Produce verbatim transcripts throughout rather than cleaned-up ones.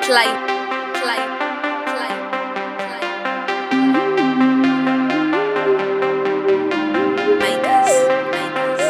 play, play, play, play. Makers, makers,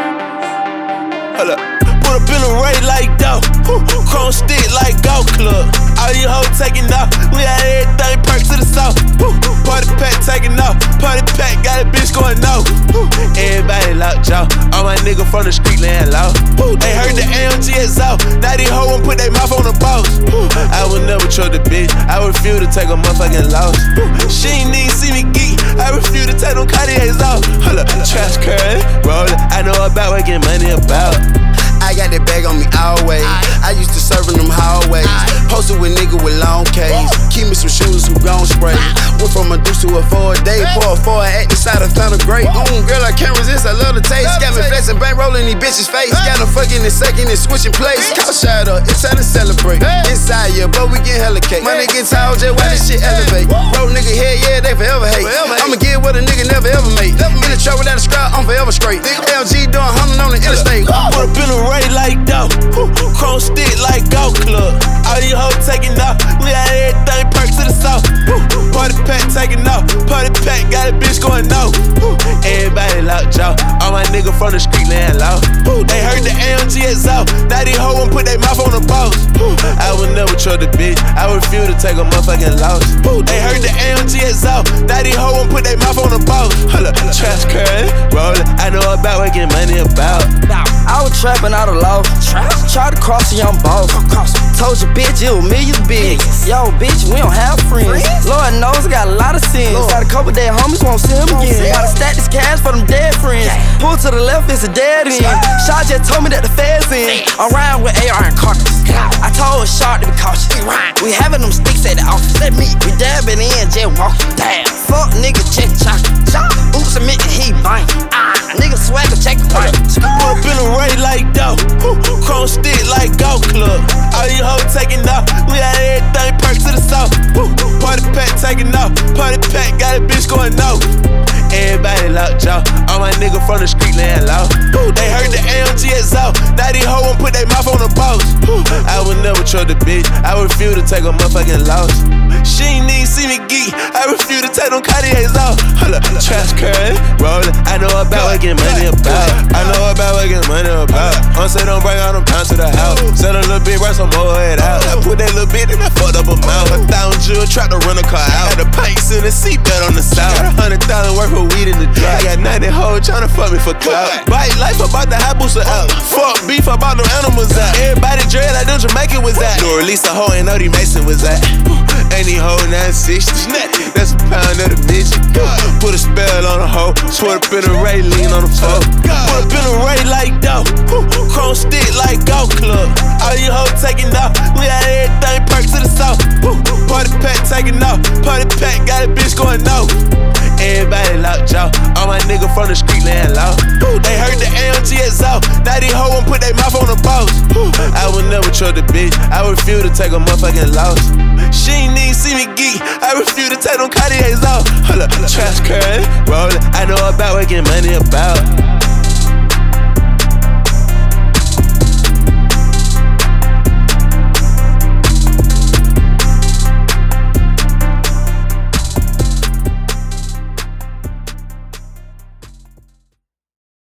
makers. Hold up. Put up in a raid like dough. Chrome stick like golf club. All you hoes taking off. We got everything perked to the south. Party pack taking off. Party pack got a bitch going no. Everybody locked jaw. All my niggas from the street laying low. They heard the A M G exhaust. Now these hoes won't put their mouth on the boss. I would never trust a bitch. I refuse to take a motherfucking loss. She ain't need see me geek. I refuse to take them Cartiers off. Hold up, trash curl, roll it. I know about what getting money about. I got that bag on me always. I used to serve in them hallways. Posted with nigga with long K's. Keep me some shoes who gon' spray. Went from a deuce to a four a day. Pour a four at the side of Thunder Great. Mmm, girl, I can't resist. I love the taste. Got me flexing, bank rolling these bitches' face. Got them fucking and sucking and switching place. Call shot up, it's time to celebrate. Inside ya, but we get hella cake. Money get tired, just watch this shit elevate. Bro, nigga head, yeah, they forever hate. I'ma get what a nigga never ever made. In the truck without a scrap, I'm forever straight. L G doing hundred on the interstate. Put up in a raid like dough. Chrome stick like golf club. All you hoes taking off. We got everything perked to the south. Party pack taking off. Party pack got a bitch going no. Everybody locked jaw. All my niggas from the street laying low. They heard the A M G exhaust. Now these hoes won't put their mouth on the boss. I would never trust a bitch. I refuse to take a motherfucking loss. They heard the A M G exhaust. Now these hoes won't put their mouth on the boss. Hold up, trash curl, roll it. I know about what getting money about. I was trapping out of law. Tried to cross a young boss. Told your bitch it was millions big. Yo, bitch, we don't have friends. Lord knows I got a lot of sins. Got a couple dead homies, won't see them again. Gotta stack this cash for them dead friends. Pull to the left, it's a dead end. Shot just told me that the feds in. I'm riding with A R and carcass. I told Shark to be cautious. We having them sticks at the office. Let me. We dabbing in, just walking down. Fuck nigga, check chocolate. Oops, admit that he buying. Ah, nigga swagger, check the right. Put up in a raid like dough. Chrome stick like golf club. All you hoes taking off. We got everything perked to the south. Party pack taking off. Party pack got a bitch going no. Everybody locked jaw. All my niggas from the street laying low. They heard the A M G exhaust. Now these hoes won't put their mouth on the boss. I would never trust a bitch. I refuse to take a motherfucking loss. She ain't need see me geek. I refuse to take them Cartiers off. Hold up, trash curl, roll it. I know about what getting money about. I know about what getting money about. I'm say don't bring all them pounds to the house. Sell a little bit, right some more head out. I put that little bit in I fucked up a mouth. A thousand jewels, tried to run a car out. Had the pints in the seatbelt on the south. Got a hundred thousand worth of weed in the dry. I got ninety hoes tryna fuck me for clout. Bite life about the high booster out. Fuck beef about them animals out. Everybody dread like them Jamaican was at. No release a hoe, ain't know the Mason was at. Ain't he hoe nine sixty. That's a pound of the bitch. Put a spell on a hoe. Put up in a raid, lean on the floor. Put up in a raid like dough. Chrome stick like golf club. All you hoes taking off. We got everything perked to the south. Party pack taking off. Party pack got a bitch going no. Everybody locked jaw. All my niggas from the street laying low. They heard the A M G exhaust. Now these hoes won't put their mouth on the boss. I would never trust a bitch. I refuse to take a motherfucking loss. She ain't need see me geek. I refuse to take them Cartiers off. Hold up, trash curl, roll it. I know about what getting money about.